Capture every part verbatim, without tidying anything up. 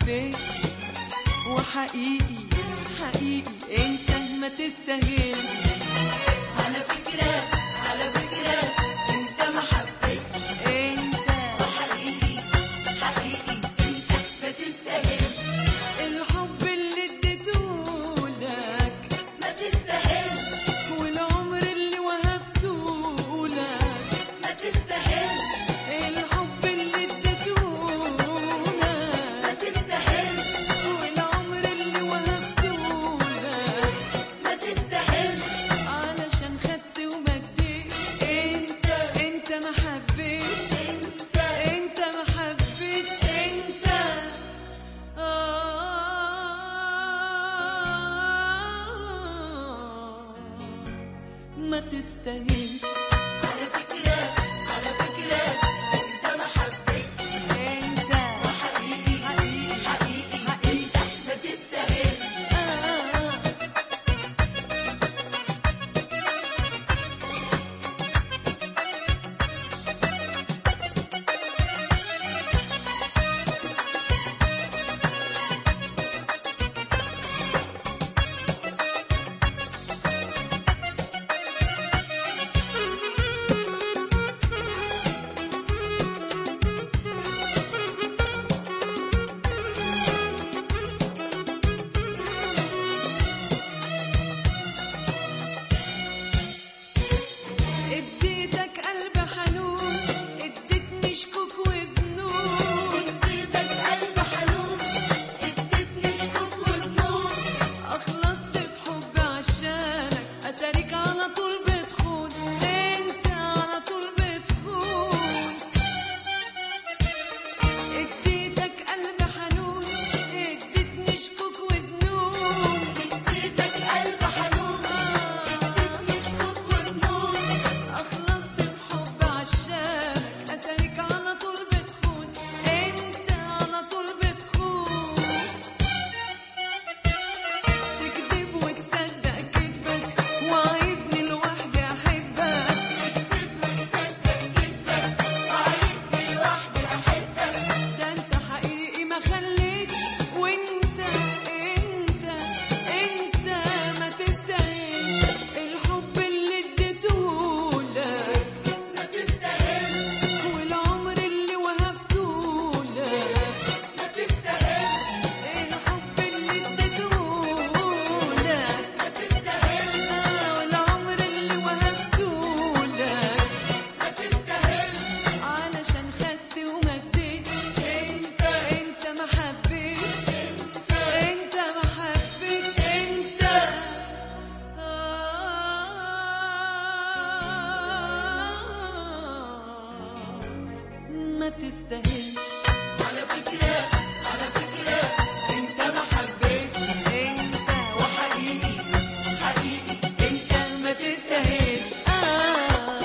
حبيتش، وحقيقي حقيقي انت ما تستاهلش. على فكرة على فكرة انت ما حبيتش، انت وحقيقي حقيقي انت ما تستاهلش. الحب اللي اديتهولك ما تستاهلش، والعمر اللي وهبتهولك ما تستاهلش، الحب اللي اديتهولك ما تستاهلش، والعمر اللي وهبتهولك ما تستاهلش. علشان خدت وما اديتش. انت انت ما حبيتش، انت انت ما حبيتش. انت آه ما تستاهلش. على فكرة على فكرة انت ما حبيتش، انت وحقيقي حقيقي حقيقي حقيقي انت ما تستاهلش. آه اديتك قلب حنون، اديتني شكوك وذنوب، اديتك قلب حنون، اديتني شكوك وذنوب. اخلصت في حب عشانك، اتاريك على طول بتخون. انت على طول بتخون. اديتك قلب حنون، اديتني شكوك وذنوب، اديتك قلب حنون، اديتني شكوك وذنوب. اخلصت في حب عشانك، اتاريك على طول بتخون. انت على طول بتخون. تكذب وتصدق كذبك، وعايزني لوحدي احبك. تكذب وتصدق كذبك، وعايزني لوحدي احبك. ده انت حقيقي ما خليتش، وانت انت انت ما تستاهلش. الحب اللي اديتهولك ما تستاهلش، والعمر اللي وهبتهولك ما تستاهلش، الحب اللي اديتهولك ما تستاهلش، والعمر اللي وهبتهولك ما تستاهلش. علشان خدت وما اديتش. انت انت ما حبيتش، انت ما حبيتش. انت آه ما تستاهلش. على فكرة على فكرة انت ما حبيتش، انت وحقيقي حقيقي انت ما تستاهلش. آه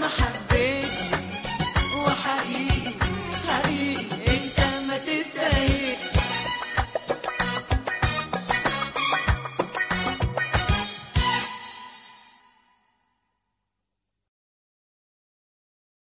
محبة